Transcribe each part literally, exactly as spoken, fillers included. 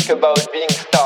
think about being star.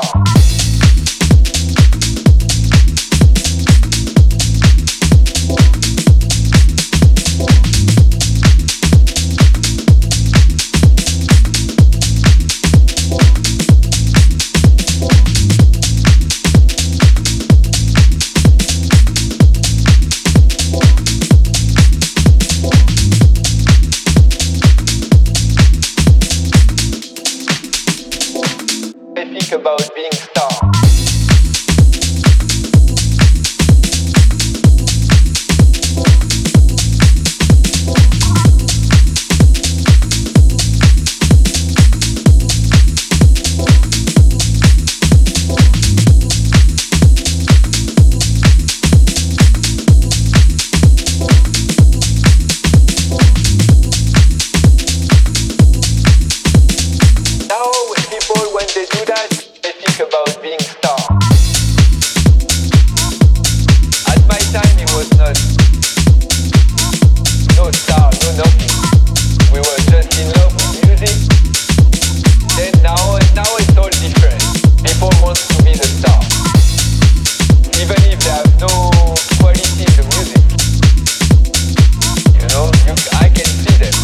Think about being star. Now people, when they do that, they think about being star. At my time it was not no star, no nothing. We were just in love with music. Then now now it's all different. People want to be the star. Even if they have no quality in the music. You know, you, I can see them.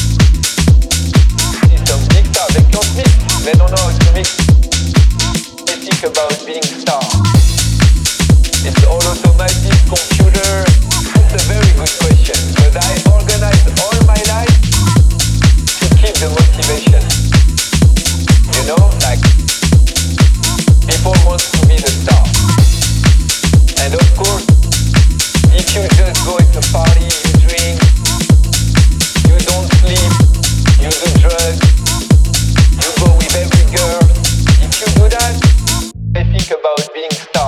See some big stars, they can't mix. They don't know how to mix. Think about being star. It's all automatic, computer. It's a very good question, because I organized all my life to keep the motivation. You know, like people want to be the star. And of course, if you just go to a party, you drink, you don't sleep, you do drugs, you go with every girl. If you do that, I think about being star.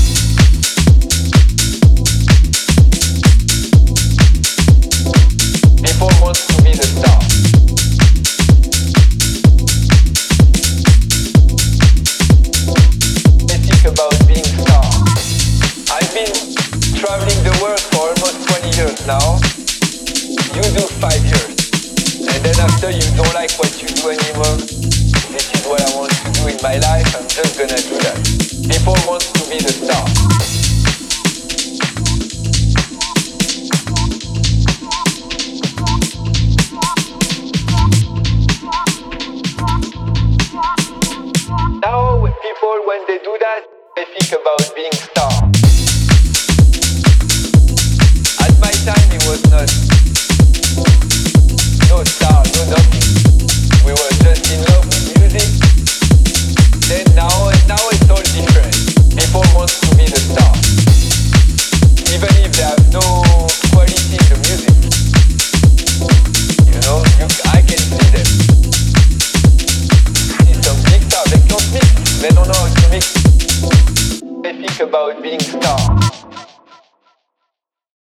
People want to be the star. I think about being star. I've been traveling the world for almost twenty years now. You do five years. And then after you don't like what you do anymore, this is what I want to do in my life, I'm just gonna do that. People want to be the star. Now people, when they do that, they think about being star. At my time it was not no star, no nothing. We were just in love with music. Then now, now it's all different. People want to be the star. Even if they have no quality in the music. You know, you, I can see them. See some big stars, they can't mix. They don't know how to mix. They think about being star.